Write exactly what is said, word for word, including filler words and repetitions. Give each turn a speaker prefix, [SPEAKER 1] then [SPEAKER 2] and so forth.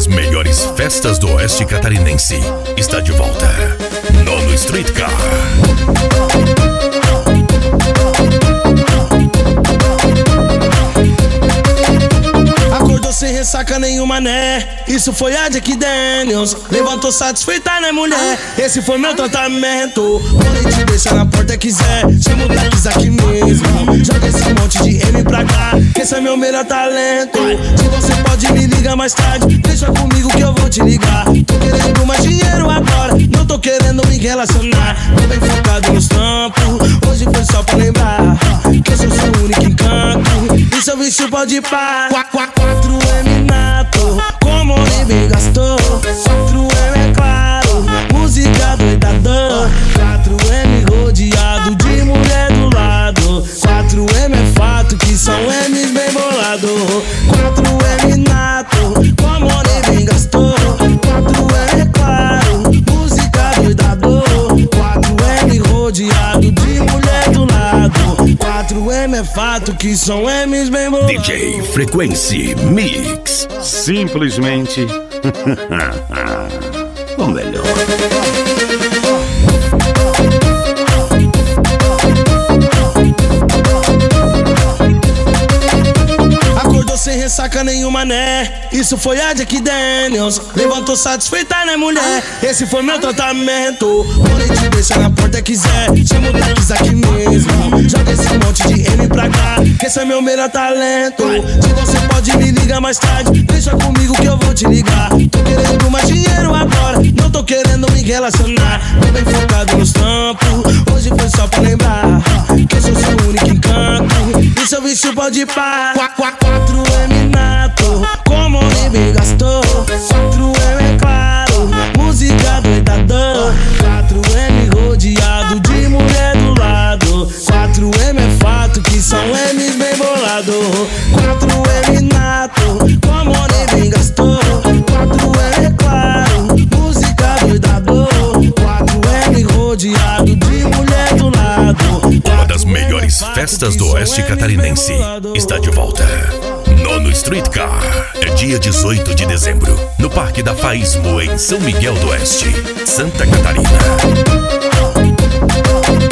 [SPEAKER 1] das melhores festas do Oeste Catarinense está de volta. Nono Street Car.
[SPEAKER 2] Sem ressaca nenhuma, né? Isso foi a Jack Daniels. Levantou satisfeita, né, mulher? Esse foi meu tratamento. Podem te deixar na porta quiser. Chama o Dex aqui mesmo. Joga esse monte de M pra cá, que esse é meu melhor talento. Se você pode me ligar mais tarde, deixa comigo que eu vou te ligar. Tô querendo mais dinheiro agora, não tô querendo me relacionar. Tô bem focado nos trampos. Hoje foi só pra lembrar que eu sou seu único encanto. E seu vício pode pá. Quatro M nato, como ele bem gastou. quatro M é claro, música doidadão. quatro M rodeado de mulher do lado. quatro M é fato que são M's bem bolado. quatro M nato, como ele bem gastou. quatro M é claro, música doidadão. quatro M rodeado de mulher do lado. quatro M é fato que são M's bem bolados.
[SPEAKER 1] D J Frequency Mix.
[SPEAKER 3] Simplesmente o melhor.
[SPEAKER 2] Sem ressaca nenhuma, né? Isso foi a Jack Daniels. Levantou satisfeita, né, mulher? Esse foi meu tratamento. Podem te deixar na porta quiser. Chama o Dex aqui mesmo. Joga esse monte de M pra cá, que esse é meu melhor talento. Se você pode me ligar mais tarde, deixa comigo que eu vou te ligar. Tô querendo mais dinheiro agora, não tô querendo me relacionar. Tô bem focado nos trampos. Hoje foi só pra lembrar que eu sou seu único encanto. E seu vício pode pá. quatro M nato, como ele bem gastou. quatro M é claro, música doidadão. quatro M rodeado de mulher do lado. quatro M é fato que são M's bem bolado. quatro M nato, como ele bem gastou. quatro M é claro, música doidadão. quatro M rodeado de mulher do lado.
[SPEAKER 1] Uma das melhores festas do Oeste Catarinense está de volta. Nono Street Car é dia dezoito de dezembro, no Parque da Faísmo, em São Miguel do Oeste, Santa Catarina.